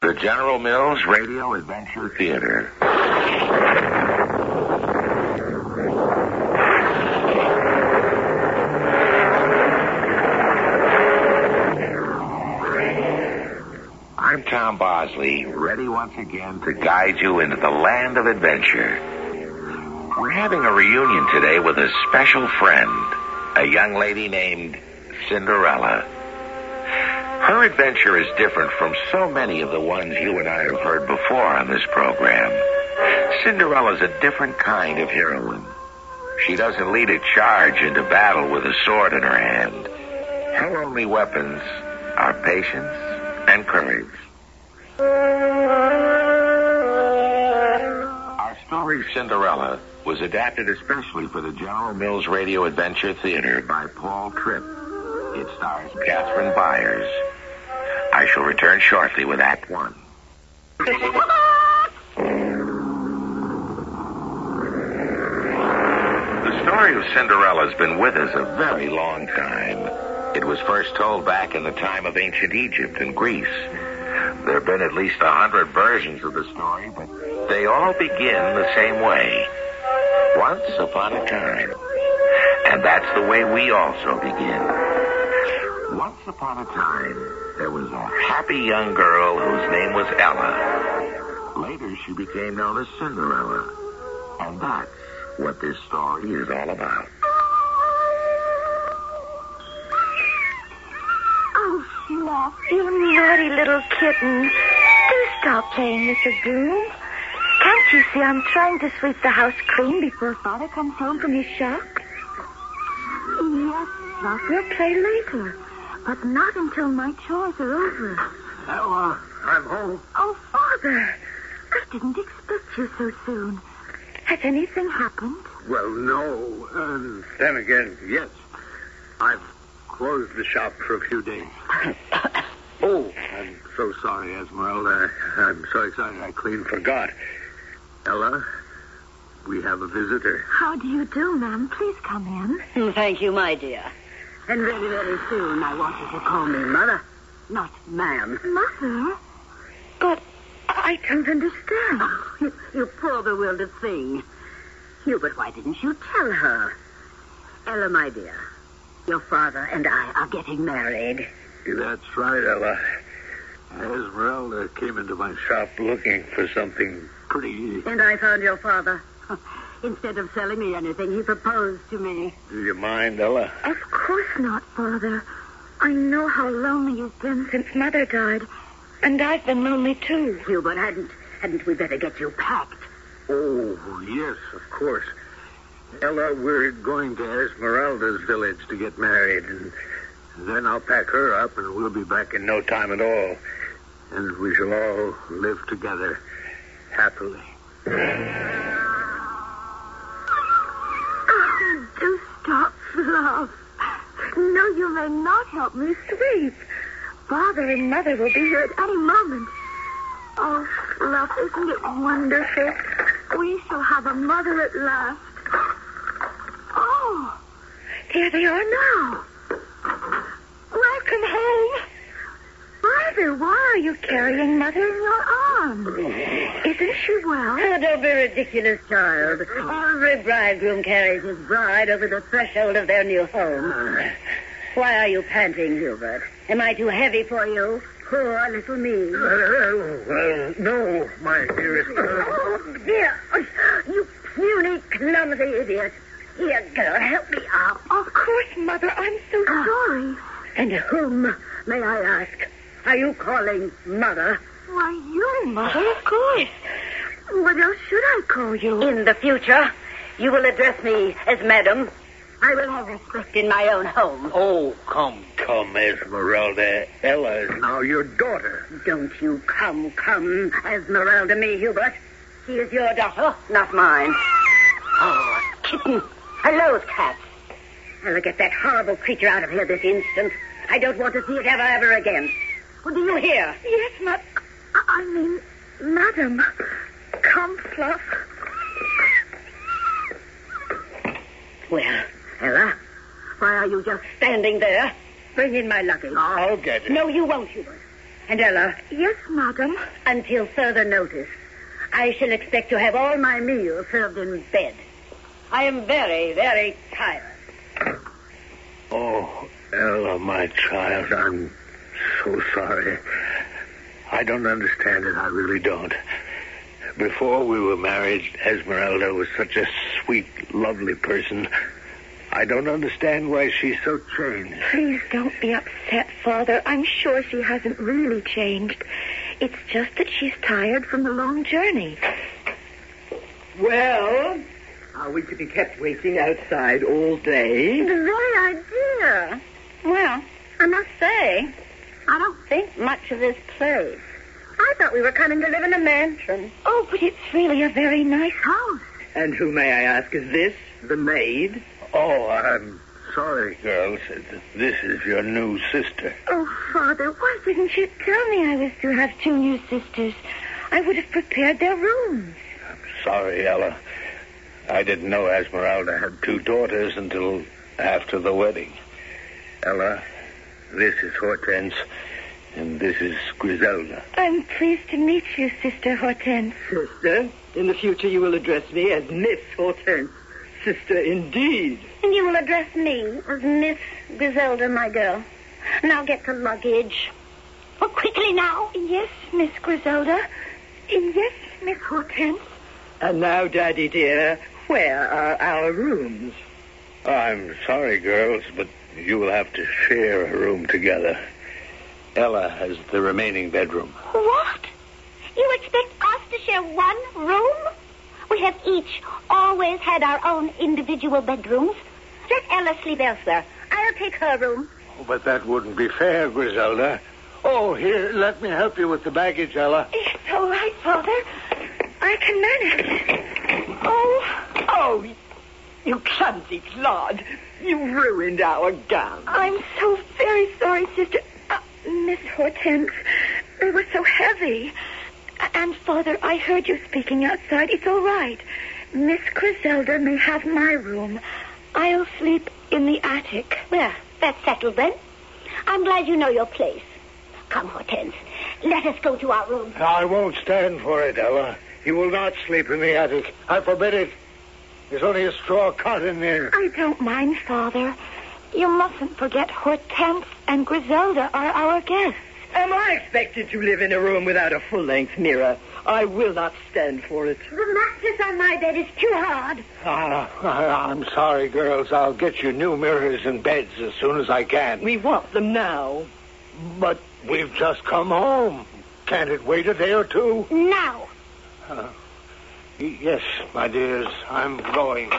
The General Mills Radio Adventure Theater. I'm Tom Bosley, ready once again to guide you into the land of adventure. We're having a reunion today with a special friend, a young lady named Cinderella. Her adventure is different from so many of the ones you and I have heard before on this program. Cinderella's a different kind of heroine. She doesn't lead a charge into battle with a sword in her hand. Her only weapons are patience and courage. Our story, Cinderella, was adapted especially for the General Mills Radio Adventure Theater by Paul Tripp. It stars Catherine Byers. I shall return shortly with Act One. The story of Cinderella has been with us a very long time. It was first told back in the time of ancient Egypt and Greece. There have been at least 100 versions of the story, but they all begin the same way. Once upon a time. And that's the way we also begin. Once upon a time, there was a happy young girl whose name was Ella. Later, she became known as Cinderella. And that's what this story is all about. Oh, Fluff, you naughty little kitten. Do stop playing with the broom. Can't you see I'm trying to sweep the house clean before Father comes home from his shop? Yes, Fluff, we'll play later. But not until my chores are over. Ella, I'm home. Oh, Father, I didn't expect you so soon. Has anything happened? Well, no. And then again, yes. I've closed the shop for a few days. Oh, I'm so sorry, Esmeralda. I'm so excited I clean forgot. Ella, we have a visitor. How do you do, ma'am? Please come in. Thank you, my dear. And very, very soon I want you to call me Mother, not Ma'am. Mother? But I don't understand. Oh, you poor bewildered thing. Hubert, why didn't you tell her? Ella, my dear, your father and I are getting married. That's right, Ella. Esmeralda came into my shop looking for something pretty... And I found your father. Instead of selling me anything, he proposed to me. Do you mind, Ella? Of course not, Father. I know how lonely you've been since Mother died. And I've been lonely, too. Hubert, hadn't we better get you packed? Oh, yes, of course. Ella, we're going to Esmeralda's village to get married, and then I'll pack her up, and we'll be back in no time at all. And we shall all live together happily. Oh, do stop, Fluff. No, you may not help me sweep. Father and Mother will be here at any moment. Oh, Fluff, isn't it wonderful? We shall have a mother at last. Oh, here they are now. Welcome home. Father, why are you carrying Mother in your arms? Isn't she well? Oh, don't be ridiculous, child. Every bridegroom carries his bride over the threshold of their new home. Why are you panting, Hubert? Am I too heavy for you? Poor little me. Well, no, my dearest. Oh, dear. You puny, clumsy idiot. Here, girl, help me up. Of course, Mother. I'm so sorry. And whom, may I ask, are you calling Mother? Why, you, Mother, of course. What else should I call you? In the future, you will address me as Madam. I will have respect in my own home. Oh, come, Esmeralda. Ella is now your daughter. Don't you come, Esmeralda me, Hubert. She is your daughter, not mine. Oh, kitten. Hello, cat. I'll get that horrible creature out of here this instant. I don't want to see it ever again. What do you hear? Yes, I mean, Madam. Come, Fluff. Well, Ella, why are you just standing there? Bring in my luggage. I'll get it. No, you won't, Hubert. And Ella. Yes, madam. Until further notice, I shall expect to have all my meals served in bed. I am very, very tired. Oh, Ella, my child, I'm so sorry. I don't understand it. I really don't. Before we were married, Esmeralda was such a sweet, lovely person. I don't understand why she's so changed. Please don't be upset, Father. I'm sure she hasn't really changed. It's just that she's tired from the long journey. Well, are we to be kept waiting outside all day? The very idea. Well, I must say, I don't think much of this place. I thought we were coming to live in a mansion. Oh, but it's really a very nice house. And who, may I ask, is this? The maid? Oh, I'm sorry, girls. This is your new sister. Oh, Father, why didn't you tell me I was to have 2 new sisters? I would have prepared their rooms. I'm sorry, Ella. I didn't know Esmeralda had 2 daughters until after the wedding. Ella, this is Hortense, and this is Griselda. I'm pleased to meet you, Sister Hortense. Sister, in the future you will address me as Miss Hortense. Sister, indeed. And you will address me as Miss Griselda, my girl. Now get the luggage. Oh, quickly now. Yes, Miss Griselda. Yes, Miss Hortense. And now, Daddy dear, where are our rooms? I'm sorry, girls, but you will have to share a room together. Ella has the remaining bedroom. What? You expect us to share one room? We have each always had our own individual bedrooms. Let Ella sleep elsewhere. I'll take her room. Oh, but that wouldn't be fair, Griselda. Oh, here, let me help you with the baggage, Ella. It's all right, Father. I can manage. Oh, you clumsy clod. You ruined our gown. I'm so very sorry, Sister. Miss Hortense, they were so heavy. And, Father, I heard you speaking outside. It's all right. Miss Griselda may have my room. I'll sleep in the attic. Well, that's settled then. I'm glad you know your place. Come, Hortense. Let us go to our room. I won't stand for it, Ella. You will not sleep in the attic. I forbid it. There's only a straw cot in there. I don't mind, Father. You mustn't forget Hortense and Griselda are our guests. Am I expected to live in a room without a full-length mirror? I will not stand for it. The mattress on my bed is too hard. I'm sorry, girls. I'll get you new mirrors and beds as soon as I can. We want them now. But we've just come home. Can't it wait a day or 2? Now. Yes, my dears. I'm going.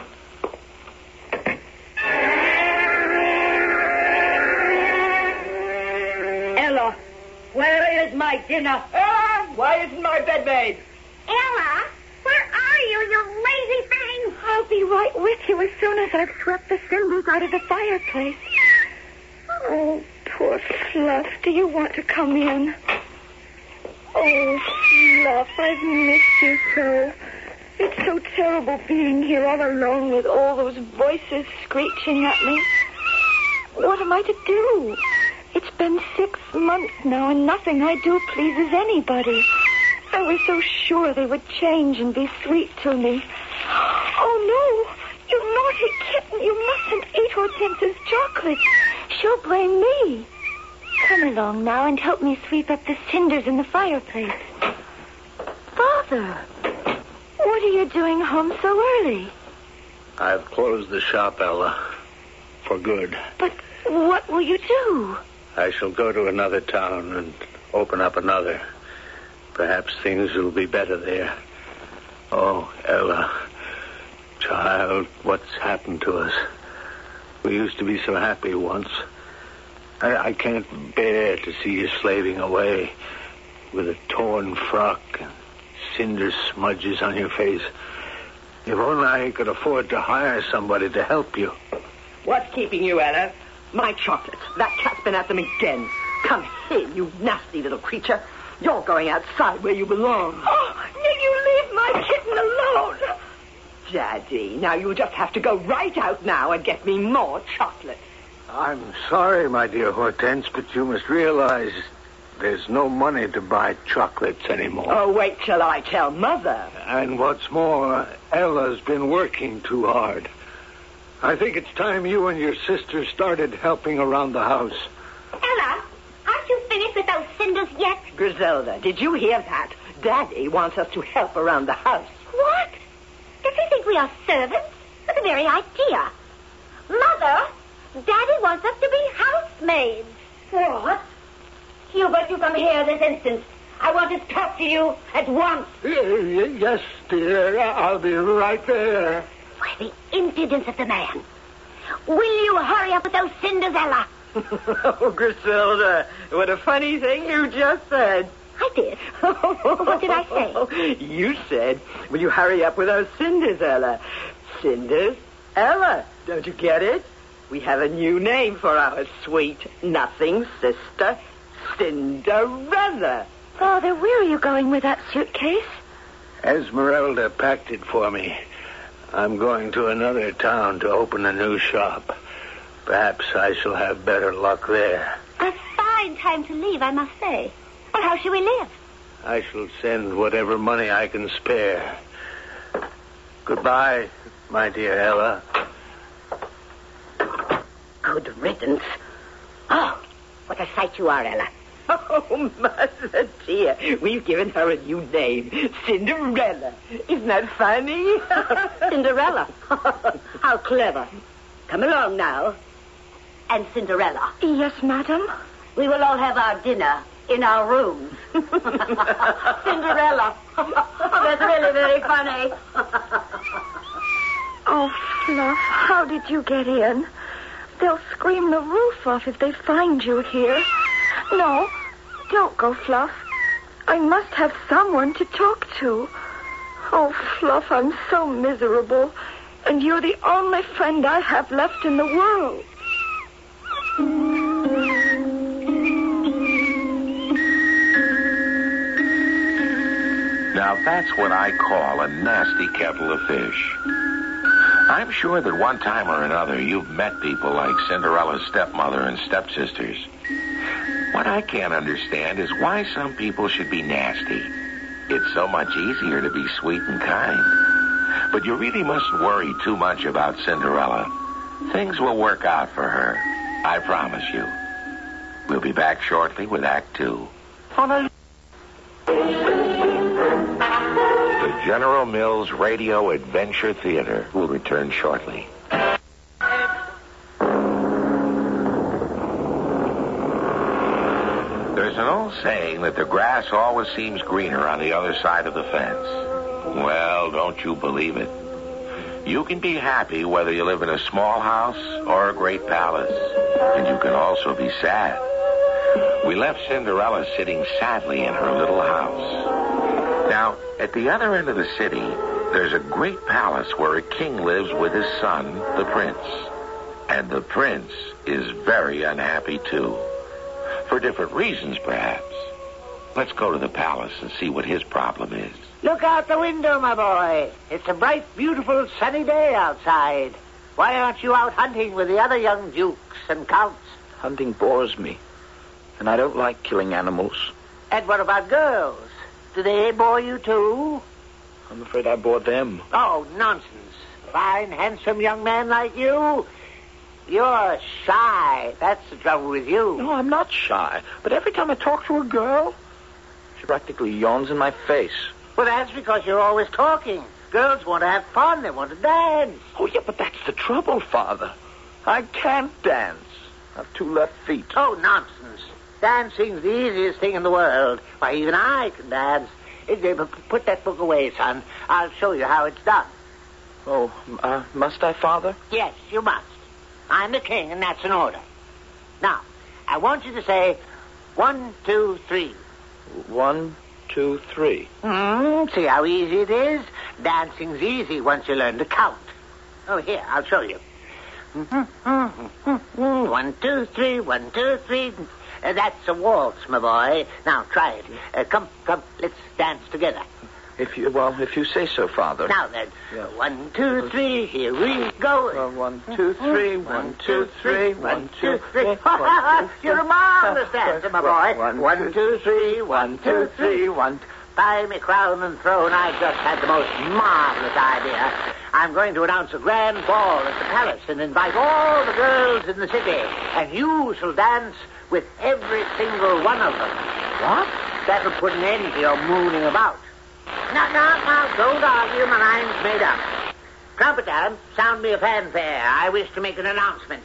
Ella, where is my dinner? Ella, why isn't my bed made? Ella, where are you, you lazy thing? I'll be right with you as soon as I've swept the cinders out of the fireplace. Oh, poor Fluff, do you want to come in? Oh, Fluff, I've missed you so. It's so terrible being here all alone with all those voices screeching at me. What am I to do? It's been 6 months now, and nothing I do pleases anybody. I was so sure they would change and be sweet to me. Oh, no! You naughty kitten! You mustn't eat Hortense's chocolates. She'll blame me. Come along now and help me sweep up the cinders in the fireplace. Father, what are you doing home so early? I've closed the shop, Ella. For good. But what will you do? I shall go to another town and open up another. Perhaps things will be better there. Oh, Ella, child, what's happened to us? We used to be so happy once. I can't bear to see you slaving away with a torn frock and cinder smudges on your face. If only I could afford to hire somebody to help you. What's keeping you, Ella? My chocolates. That cat's been at them again. Come here, you nasty little creature. You're going outside where you belong. Oh, will you leave my kitten alone? Daddy, now you just have to go right out now and get me more chocolates. I'm sorry, my dear Hortense, but you must realize There's no money to buy chocolates anymore. Oh, wait till I tell Mother. And what's more, Ella's been working too hard. I think it's time you and your sister started helping around the house. Ella, aren't you finished with those cinders yet? Griselda, did you hear that? Daddy wants us to help around the house. What? Does he think we are servants? That's the very idea. Mother, Daddy wants us to be housemaids. What? Hubert, you come here this instant. I want to talk to you at once. Yes, dear. I'll be right there. Why, the impudence of the man. Will you hurry up with those cinders, Ella? Oh, Griselda, what a funny thing you just said. I did. What did I say? You said, will you hurry up with those cinders, Ella? Cinders, Ella. Don't you get it? We have a new name for our sweet, nothing sister, Cinderella. Father, where are you going with that suitcase? Esmeralda packed it for me. I'm going to another town to open a new shop. Perhaps I shall have better luck there. A fine time to leave, I must say. But how shall we live? I shall send whatever money I can spare. Goodbye, my dear Ella. Good riddance. Oh, what a sight you are, Ella. Oh, Mother dear, we've given her a new name, Cinderella. Isn't that funny? Cinderella. How clever. Come along now. And Cinderella. Yes, madam. We will all have our dinner in our rooms. Cinderella. Oh, that's really very funny. Oh, Fluff, how did you get in? They'll scream the roof off if they find you here. No, don't go, Fluff. I must have someone to talk to. Oh, Fluff, I'm so miserable. And you're the only friend I have left in the world. Now that's what I call a nasty kettle of fish. I'm sure that one time or another you've met people like Cinderella's stepmother and stepsisters. What I can't understand is why some people should be nasty. It's so much easier to be sweet and kind. But you really mustn't worry too much about Cinderella. Things will work out for her. I promise you. We'll be back shortly with Act 2. The General Mills Radio Adventure Theater will return shortly. There's an old saying that the grass always seems greener on the other side of the fence. Well, don't you believe it? You can be happy whether you live in a small house or a great palace. And you can also be sad. We left Cinderella sitting sadly in her little house. Now, at the other end of the city, there's a great palace where a king lives with his son, the prince. And the prince is very unhappy, too. For different reasons, perhaps. Let's go to the palace and see what his problem is. Look out the window, my boy. It's a bright, beautiful, sunny day outside. Why aren't you out hunting with the other young dukes and counts? Hunting bores me, and I don't like killing animals. And what about girls? Do they bore you, too? I'm afraid I bore them. Oh, nonsense. Fine, handsome young man like you. You're shy. That's the trouble with you. No, I'm not shy. But every time I talk to a girl, she practically yawns in my face. Well, that's because you're always talking. Girls want to have fun. They want to dance. Oh, yeah, but that's the trouble, Father. I can't dance. I have 2 left feet. Oh, nonsense. Dancing's the easiest thing in the world. Why, even I can dance. Put that book away, son. I'll show you how it's done. Oh, must I, Father? Yes, you must. I'm the king, and that's an order. Now, I want you to say 1, 2, 3. 1, 2, 3. See how easy it is? Dancing's easy once you learn to count. Oh, here, I'll show you. 1, 2, 3, 1, 2, 3. That's a waltz, my boy. Now, try it. Come, let's dance together. If you say so, Father. Now then, 1, 2, 3, here we go. 1, 2, 3, 1, 2, 3, 1, 2, 3. You're a marvelous dancer, my boy. 1, 2, 3, 1, 2, 3, 1. By me crown and throne, I've just had the most marvelous idea. I'm going to announce a grand ball at the palace and invite all the girls in the city. And you shall dance with every single one of them. What? That'll put an end to your mooning about. Now, don't argue. My mind's made up. Trumpeter, sound me a fanfare. I wish to make an announcement.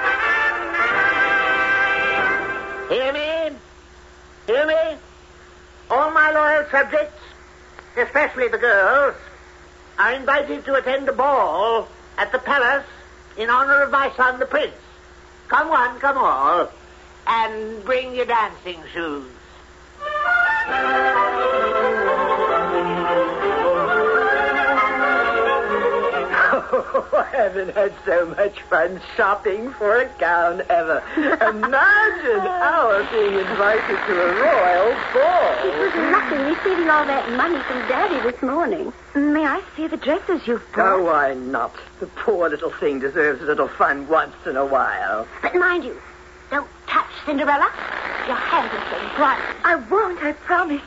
Hear me? Hear me? All my loyal subjects, especially the girls, are invited to attend a ball at the palace in honor of my son, the prince. Come one, come all, and bring your dancing shoes. Oh, I haven't had so much fun shopping for a gown ever. Imagine our being invited to a royal ball. It was lucky receiving all that money from Daddy this morning. May I see the dresses you've brought? Oh, why not? The poor little thing deserves a little fun once in a while. But mind you, don't touch Cinderella. Your hands are so bright. I won't, I promise.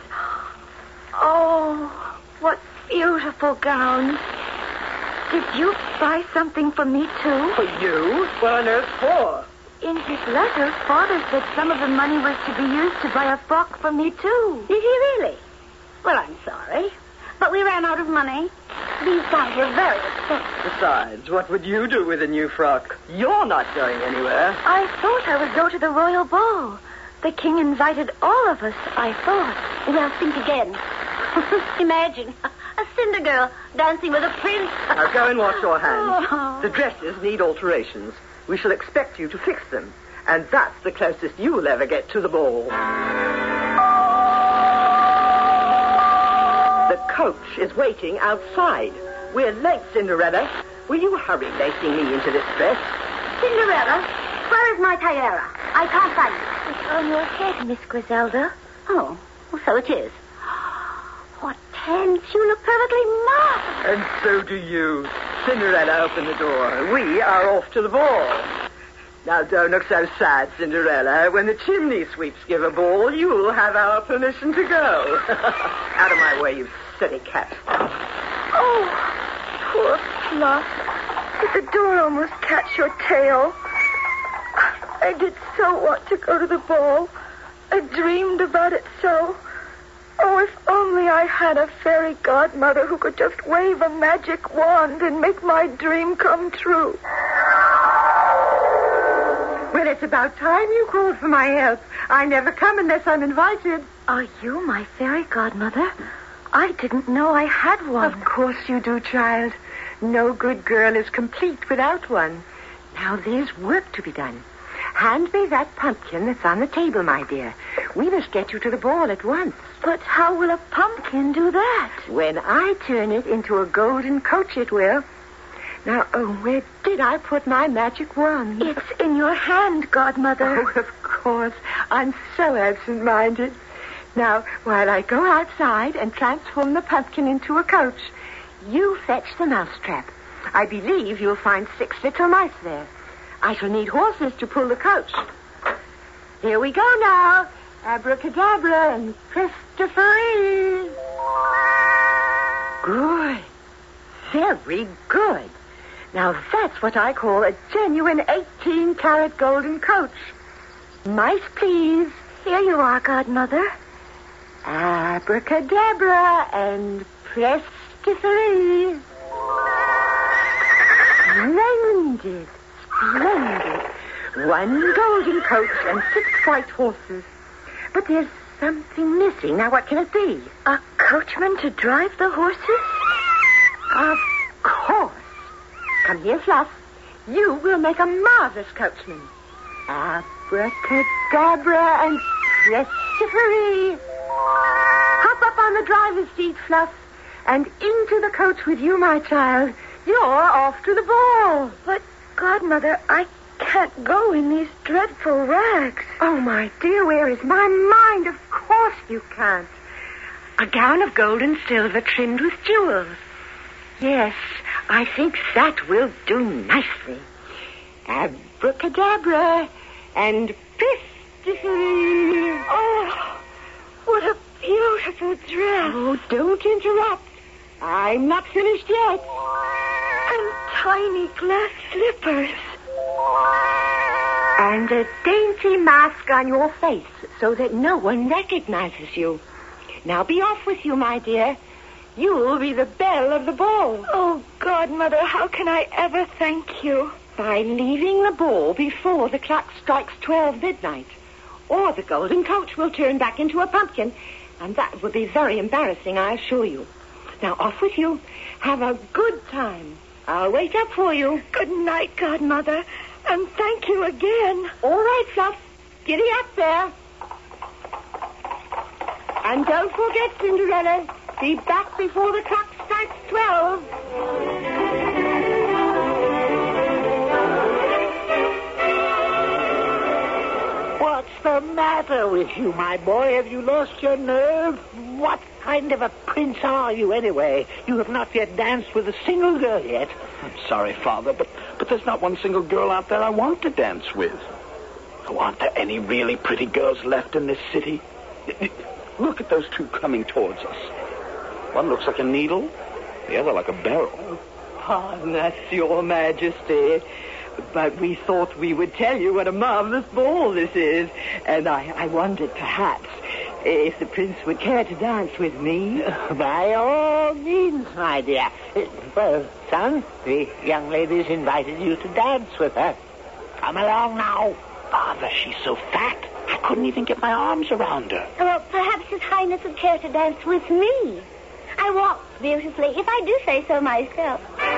Oh, what beautiful gowns. Did you buy something for me, too? For you? What on earth for? In his letter, Father said some of the money was to be used to buy a frock for me, too. Did he really? Well, I'm sorry, but we ran out of money. These gowns were very expensive. Besides, what would you do with a new frock? You're not going anywhere. I thought I would go to the royal ball. The king invited all of us, I thought. Well, think again. Imagine a Cinder girl dancing with a prince. Now go and wash your hands. Oh. The dresses need alterations. We shall expect you to fix them. And that's the closest you'll ever get to the ball. The coach is waiting outside. We're late, Cinderella. Will you hurry lacing me into this dress? Cinderella, where is my tiara? I can't find it. It's on your head, Miss Griselda. Oh, well, so it is. What hands! You look perfectly marvelous. And so do you. Cinderella, open the door. We are off to the ball. Now, don't look so sad, Cinderella. When the chimney sweeps give a ball, you'll have our permission to go. Out of my way, you silly cat. Oh, poor Fluff. Did the door almost catch your tail? I did so want to go to the ball. I dreamed about it so. Oh, if only I had a fairy godmother who could just wave a magic wand and make my dream come true. Well, it's about time you called for my help. I never come unless I'm invited. Are you my fairy godmother? I didn't know I had one. Of course you do, child. No good girl is complete without one. Now, there's work to be done. Hand me that pumpkin that's on the table, my dear. We must get you to the ball at once. But how will a pumpkin do that? When I turn it into a golden coach, it will. Now, where did I put my magic wand? It's in your hand, godmother. Oh, of course. I'm so absent-minded. Now, while I go outside and transform the pumpkin into a coach, you fetch the mousetrap. I believe you'll find 6 little mice there. I shall need horses to pull the coach. Here we go now. Abracadabra and Christopher. Good. Very good. Now that's what I call a genuine 18-karat golden coach. Mice, please. Here you are, godmother. Abracadabra and Christopher. Splendid. Splendid. 1 golden coach and 6 white horses. But there's something missing. Now, what can it be? A coachman to drive the horses? Of course. Come here, Fluff. You will make a marvelous coachman. Abracadabra and Christopher. Hop up on the driver's seat, Fluff, and into the coach with you, my child. You're off to the ball. But, godmother, I can't go in these dreadful rags. Oh, my dear, where is my mind? Of course you can't. A gown of gold and silver trimmed with jewels. Yes, I think that will do nicely. Abracadabra and pistiferi. Oh, what a beautiful dress. Oh, don't interrupt. I'm not finished yet. And tiny glass slippers. And a dainty mask on your face so that no one recognizes you. Now be off with you, my dear. You'll be the belle of the ball. Oh, Godmother, how can I ever thank you? By leaving the ball before the clock strikes 12 midnight. Or the golden coach will turn back into a pumpkin. And that would be very embarrassing, I assure you. Now, off with you. Have a good time. I'll wait up for you. Good night, Godmother. And thank you again. All right, Fluff. Giddy up there. And don't forget, Cinderella, be back before the clock strikes 12. What's the matter with you, my boy? Have you lost your nerve? What kind of a prince are you, anyway? You have not yet danced with a single girl yet. I'm sorry, Father, but there's not one single girl out there I want to dance with. Oh, aren't there any really pretty girls left in this city? Look at those two coming towards us. One looks like a needle, the other like a barrel. Pardon us, Your Majesty, but we thought we would tell you what a marvelous ball this is, and I wondered perhaps if the prince would care to dance with me. By all means, my dear. Well, son, the young lady's invited you to dance with her. Come along now. Father, she's so fat, I couldn't even get my arms around her. Well, perhaps His Highness would care to dance with me. I walk beautifully, if I do say so myself.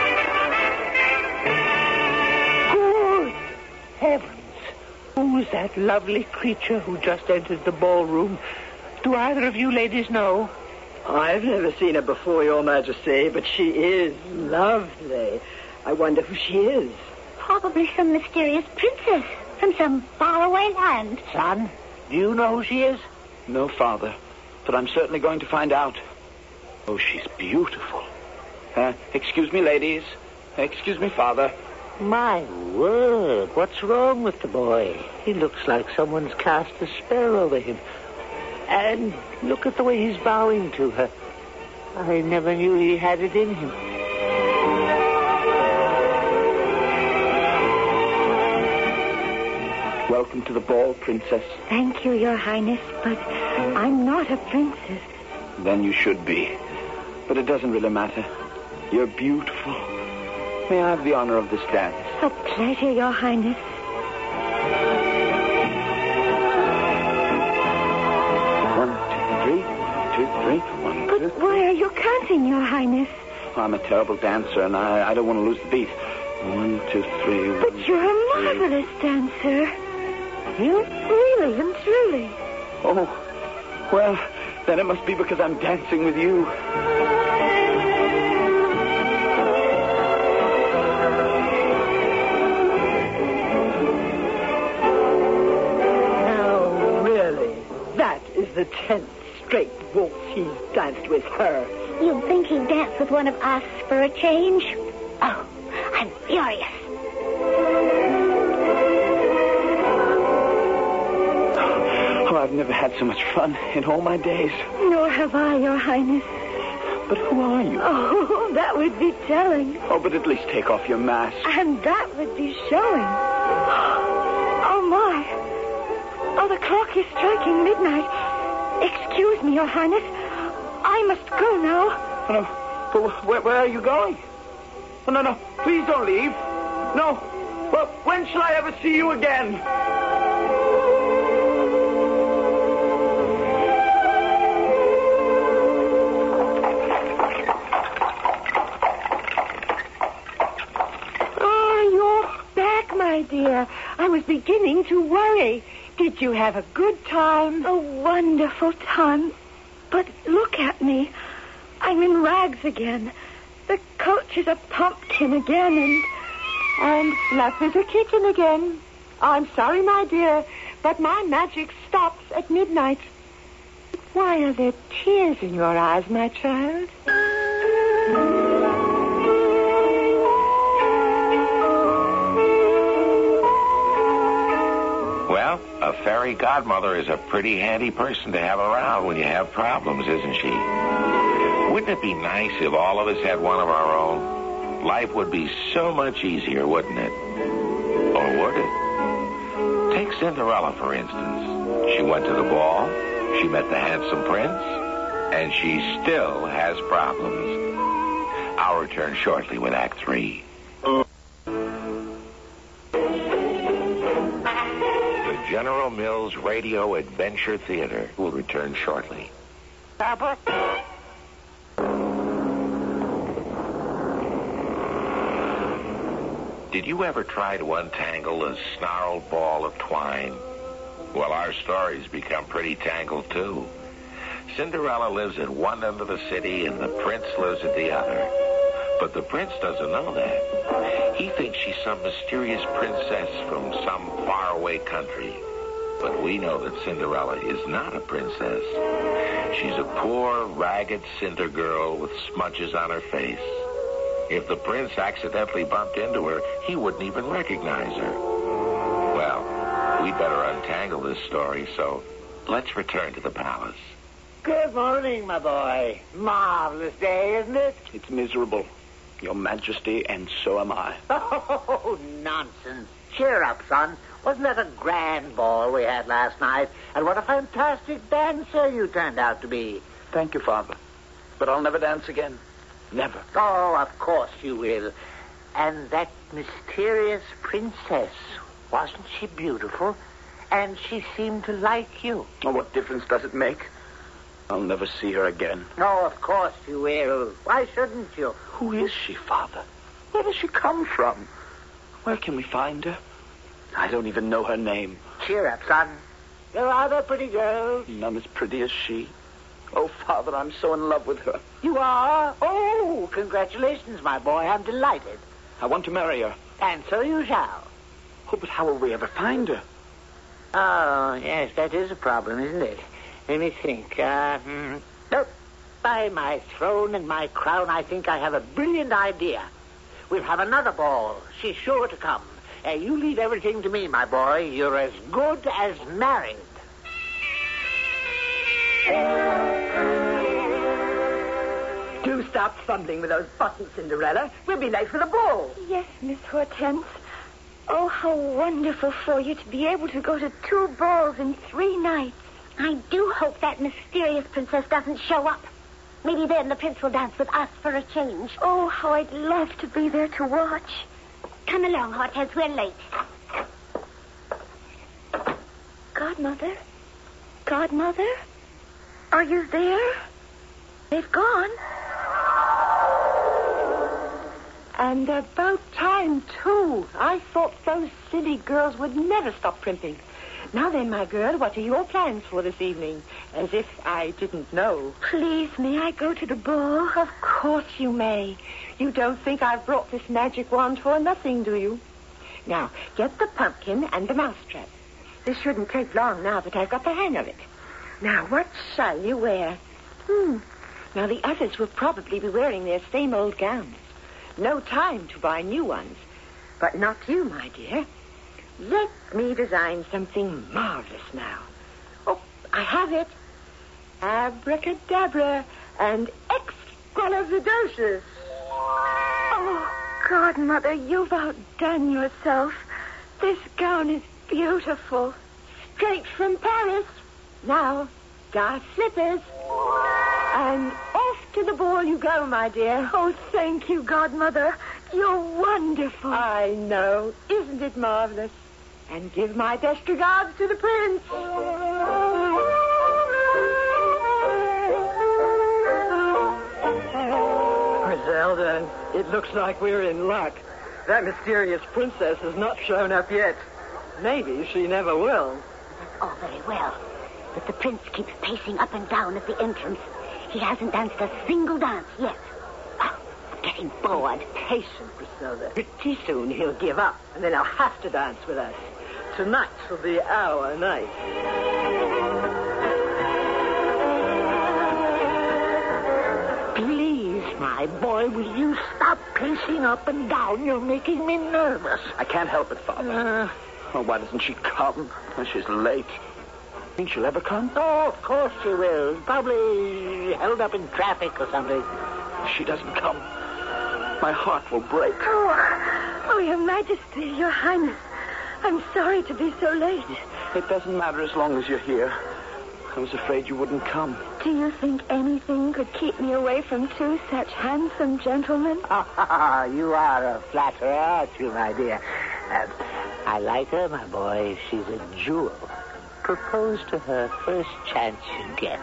Good heavens. Who's that lovely creature who just entered the ballroom? Do either of you ladies know? I've never seen her before, Your Majesty, but she is lovely. I wonder who she is. Probably some mysterious princess from some faraway land. Son, do you know who she is? No, Father, but I'm certainly going to find out. Oh, she's beautiful. Excuse me, ladies. Excuse me, Father. My word, what's wrong with the boy? He looks like someone's cast a spell over him. And look at the way he's bowing to her. I never knew he had it in him. Welcome to the ball, Princess. Thank you, Your Highness, but I'm not a princess. Then you should be. But it doesn't really matter. You're beautiful. May I have the honor of this dance? A pleasure, Your Highness. But why are you counting, Your Highness? I'm a terrible dancer, and I don't want to lose the beat. 1, 2, 3. But you're a marvelous dancer. You really and truly. Oh, well, then it must be because I'm dancing with you. Now, really, that is the 10th straight waltz he's danced with her. You'd think he'd dance with one of us for a change? Oh, I'm furious. Oh, I've never had so much fun in all my days. Nor have I, Your Highness. But who are you? Oh, that would be telling. Oh, but at least take off your mask. And that would be showing. Oh, my. Oh, the clock is striking midnight. Excuse me, Your Highness. I must go now. No, but where are you going? Oh, no, please don't leave. No. Well, when shall I ever see you again? Oh, you're back, my dear. I was beginning to worry. Did you have a good time? A wonderful time. But look at me. I'm in rags again. The coach is a pumpkin again, and Fluff is a kitten again. I'm sorry, my dear, but my magic stops at midnight. Why are there tears in your eyes, my child? Well, a fairy godmother is a pretty handy person to have around when you have problems, isn't she? Wouldn't it be nice if all of us had one of our own? Life would be so much easier, wouldn't it? Or would it? Take Cinderella, for instance. She went to the ball, she met the handsome prince, and she still has problems. I'll return shortly with Act 3. The General Mills Radio Adventure Theater will return shortly. Papa? Did you ever try to untangle a snarled ball of twine? Well, our stories become pretty tangled, too. Cinderella lives at one end of the city, and the prince lives at the other. But the prince doesn't know that. He thinks she's some mysterious princess from some faraway country. But we know that Cinderella is not a princess. She's a poor, ragged cinder girl with smudges on her face. If the prince accidentally bumped into her, he wouldn't even recognize her. Well, we'd better untangle this story, so let's return to the palace. Good morning, my boy. Marvelous day, isn't it? It's miserable, Your Majesty, and so am I. Oh, nonsense. Cheer up, son. Wasn't that a grand ball we had last night? And what a fantastic dancer you turned out to be. Thank you, Father. But I'll never dance again. Never. Oh, of course you will. And that mysterious princess, wasn't she beautiful? And she seemed to like you. Oh, what difference does it make? I'll never see her again. Oh, of course you will. Why shouldn't you? Who is she, Father? Where does she come from? Where can we find her? I don't even know her name. Cheer up, son. There are other pretty girls. None as pretty as she. Oh, Father, I'm so in love with her. You are? Oh, congratulations, my boy. I'm delighted. I want to marry her. And so you shall. Oh, but how will we ever find her? Oh, yes, that is a problem, isn't it? Let me think. Nope. By my throne and my crown, I think I have a brilliant idea. We'll have another ball. She's sure to come. You leave everything to me, my boy. You're as good as married. Do stop fumbling with those buttons, Cinderella. We'll be late for the ball. Yes, Miss Hortense. Oh, how wonderful for you to be able to go to 2 balls in 3 nights. I do hope that mysterious princess doesn't show up. Maybe then the prince will dance with us for a change. Oh, how I'd love to be there to watch. Come along, Hortense. We're late. Godmother? Godmother? Are you there? They've gone. And about time, too. I thought those silly girls would never stop primping. Now then, my girl, what are your plans for this evening? As if I didn't know. Please, may I go to the ball? Of course you may. You don't think I've brought this magic wand for nothing, do you? Now, get the pumpkin and the mousetrap. This shouldn't take long now that I've got the hang of it. Now, what shall you wear? Now, the others will probably be wearing their same old gowns. No time to buy new ones. But not you, my dear. Let me design something marvelous now. Oh, I have it. Abracadabra and exqualifidocious. Oh, Godmother, you've outdone yourself. This gown is beautiful. Straight from Paris. Now, dark slippers. And off to the ball you go, my dear. Oh, thank you, Godmother. You're wonderful. I know. Isn't it marvelous? And give my best regards to the prince. Griselda, it looks like we're in luck. That mysterious princess has not shown up yet. Maybe she never will. Oh, very well. But the prince keeps pacing up and down at the entrance. He hasn't danced a single dance yet. Oh, I'm getting bored. Patient, Griselda. Pretty soon he'll give up, and then he'll have to dance with us. Tonight will be our night. Please, my boy, will you stop pacing up and down? You're making me nervous. I can't help it, Father. Why doesn't she come? She's late. Think she'll ever come? Oh, of course she will. Probably held up in traffic or something. If she doesn't come, my heart will break. Oh, Your Majesty, Your Highness. I'm sorry to be so late. It doesn't matter as long as you're here. I was afraid you wouldn't come. Do you think anything could keep me away from two such handsome gentlemen? You are a flatterer, aren't you, my dear? I like her, my boy. She's a jewel. Propose to her first chance you get.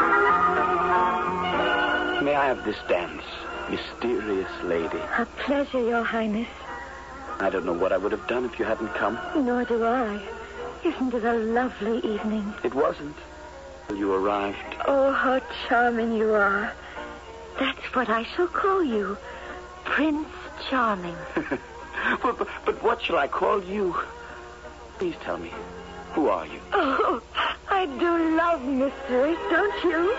May I have this dance, mysterious lady? A pleasure, Your Highness. I don't know what I would have done if you hadn't come. Nor do I. Isn't it a lovely evening? It wasn't. You arrived. Oh, how charming you are. That's what I shall call you. Prince Charming. but what shall I call you? Please tell me. Who are you? Oh, I do love mysteries, don't you?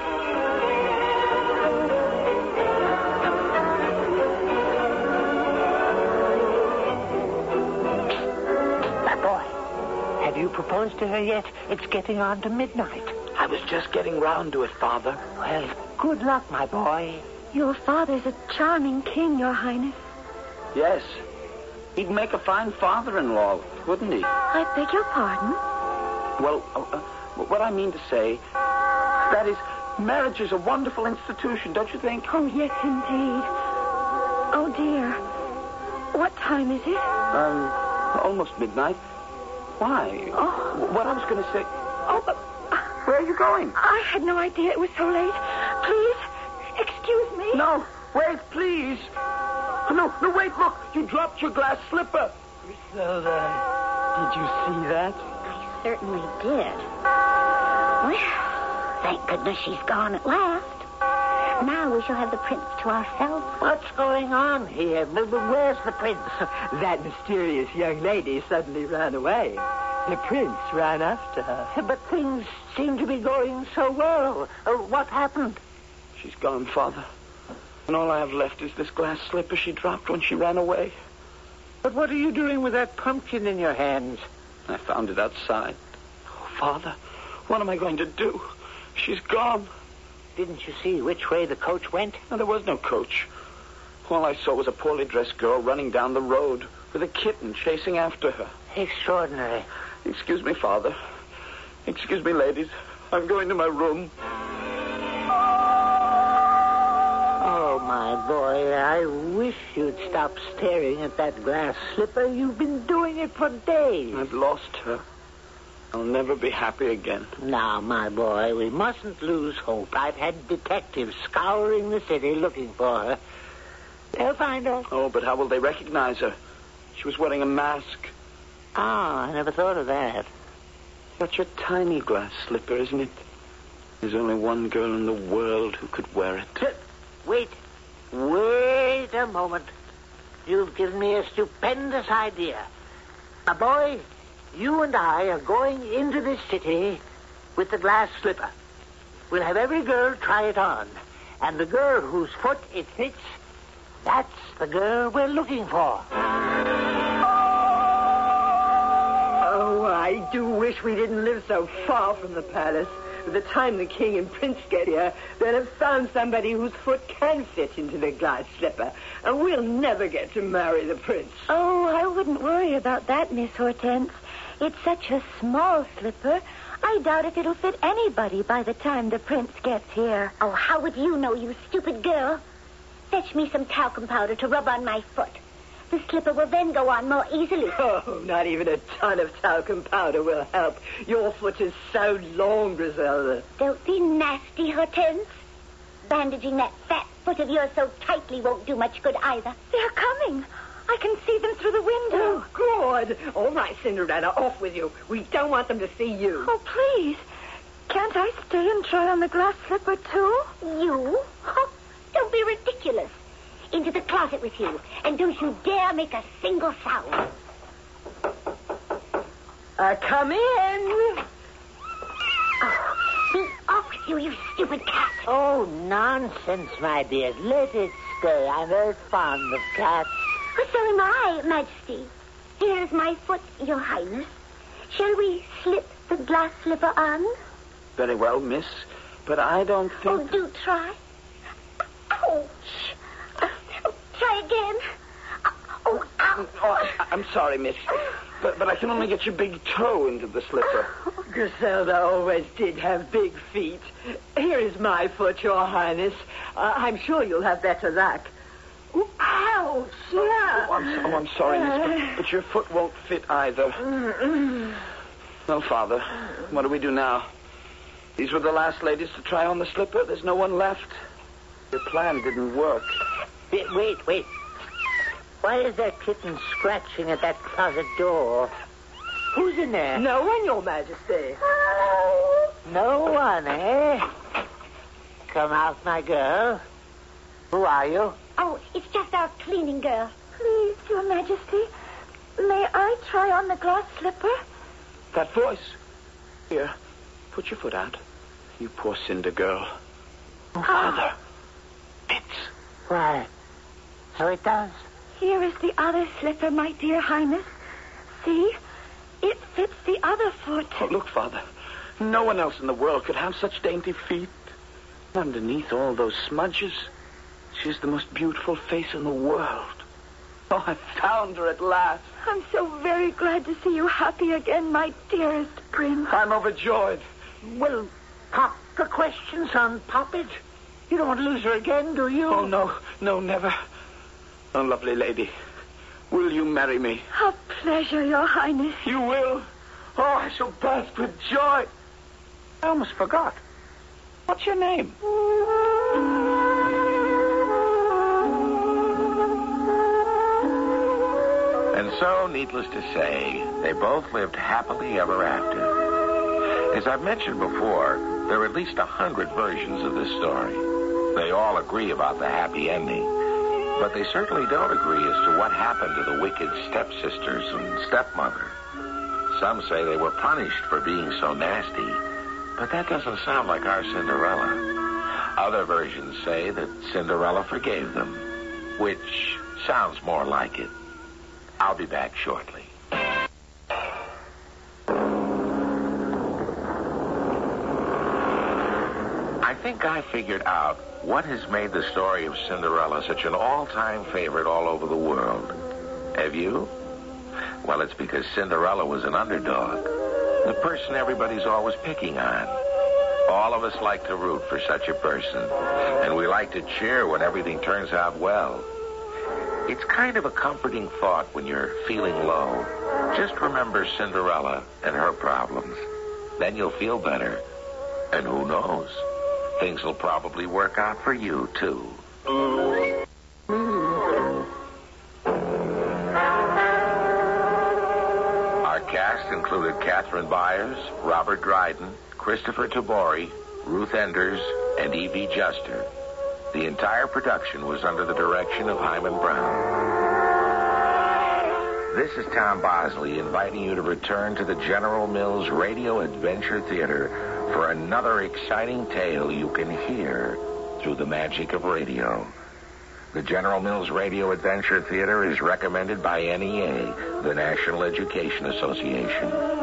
My boy, have you proposed to her yet? It's getting on to midnight. I was just getting round to it, Father. Well, good luck, my boy. Your father's a charming king, Your Highness. Yes. He'd make a fine father-in-law, wouldn't he? I beg your pardon? Well, what I mean to say, that is, marriage is a wonderful institution, don't you think? Oh, yes, indeed. Oh, dear. What time is it? Almost midnight. Why? Oh. What I was going to say... Oh, where are you going? I had no idea it was so late. Please, excuse me. No, wait, please. No, wait, look. You dropped your glass slipper. Griselda, did you see that? I certainly did. Well, thank goodness she's gone at last. Now we shall have the prince to ourselves. What's going on here? Where's the prince? That mysterious young lady suddenly ran away. The prince ran after her. But things seem to be going so well. What happened? She's gone, Father. And all I have left is this glass slipper she dropped when she ran away. But what are you doing with that pumpkin in your hands? I found it outside. Oh, Father, what am I going to do? She's gone. Didn't you see which way the coach went? No, there was no coach. All I saw was a poorly dressed girl running down the road with a kitten chasing after her. Extraordinary. Excuse me, Father. Excuse me, ladies. I'm going to my room. Oh, my boy, I wish you'd stop staring at that glass slipper. You've been doing it for days. I've lost her. I'll never be happy again. Now, my boy, we mustn't lose hope. I've had detectives scouring the city looking for her. They'll find her. Oh, but how will they recognize her? She was wearing a mask. I never thought of that. Such a tiny glass slipper, isn't it? There's only one girl in the world who could wear it. Wait a moment. You've given me a stupendous idea. My boy, you and I are going into this city with the glass slipper. We'll have every girl try it on. And the girl whose foot it fits, that's the girl we're looking for. Oh, I do wish we didn't live so far from the palace. By the time the king and prince get here, they'll have found somebody whose foot can fit into the glass slipper. And we'll never get to marry the prince. Oh, I wouldn't worry about that, Miss Hortense. It's such a small slipper. I doubt if it'll fit anybody by the time the prince gets here. Oh, how would you know, you stupid girl? Fetch me some talcum powder to rub on my foot. The slipper will then go on more easily. Oh, not even a ton of talcum powder will help. Your foot is so long, Griselda. Don't be nasty, Hortense. Bandaging that fat foot of yours so tightly won't do much good either. They're coming. I can see them through the window. Oh, good. All right, Cinderella, off with you. We don't want them to see you. Oh, please. Can't I stay and try on the glass slipper, too? You? Oh, don't be ridiculous. Into the closet with you. And don't you dare make a single sound. Come in. Oh, be off with you stupid cat. Oh, nonsense, my dear. Let it stay. I'm very fond of cats. Well, so am I, Majesty. Here is my foot, Your Highness. Shall we slip the glass slipper on? Very well, miss. But I don't think... Oh, do try. Ouch. Try again. Oh, ouch. Oh, I'm sorry, miss. But I can only get your big toe into the slipper. Griselda always did have big feet. Here is my foot, Your Highness. I'm sure you'll have better luck. Ooh, ouch! Yeah. I'm sorry, miss, but your foot won't fit either. Well, Father, what do we do now? These were the last ladies to try on the slipper. There's no one left. Your plan didn't work. Wait. Why is that kitten scratching at that closet door? Who's in there? No one, Your Majesty. No one, eh? Come out, my girl. Who are you? Oh, it's just our cleaning girl. Please, Your Majesty, may I try on the glass slipper? That voice. Here, put your foot out. You poor cinder girl. Oh, Father. Fits. Why? So it does. Here is the other slipper, my dear Highness. See? It fits the other foot. Oh, look, Father. No one else in the world could have such dainty feet. Underneath all those smudges, she's the most beautiful face in the world. Oh, I found her at last. I'm so very glad to see you happy again, my dearest prince. I'm overjoyed. Well, pop the question, son. Pop it. You don't want to lose her again, do you? Oh, no, never. Oh, lovely lady, will you marry me? A pleasure, Your Highness. You will? Oh, I shall burst with joy. I almost forgot. What's your name? And so, needless to say, they both lived happily ever after. As I've mentioned before, there are at least 100 versions of this story. They all agree about the happy ending, but they certainly don't agree as to what happened to the wicked stepsisters and stepmother. Some say they were punished for being so nasty, but that doesn't sound like our Cinderella. Other versions say that Cinderella forgave them, which sounds more like it. I'll be back shortly. I think I figured out what has made the story of Cinderella such an all-time favorite all over the world. Have you? Well, it's because Cinderella was an underdog, the person everybody's always picking on. All of us like to root for such a person, and we like to cheer when everything turns out well. It's kind of a comforting thought when you're feeling low. Just remember Cinderella and her problems. Then you'll feel better. And who knows? Things will probably work out for you, too. Our cast included Catherine Byers, Robert Dryden, Christopher Tabori, Ruth Enders, and Evie Juster. The entire production was under the direction of Hyman Brown. This is Tom Bosley inviting you to return to the General Mills Radio Adventure Theater for another exciting tale you can hear through the magic of radio. The General Mills Radio Adventure Theater is recommended by NEA, the National Education Association.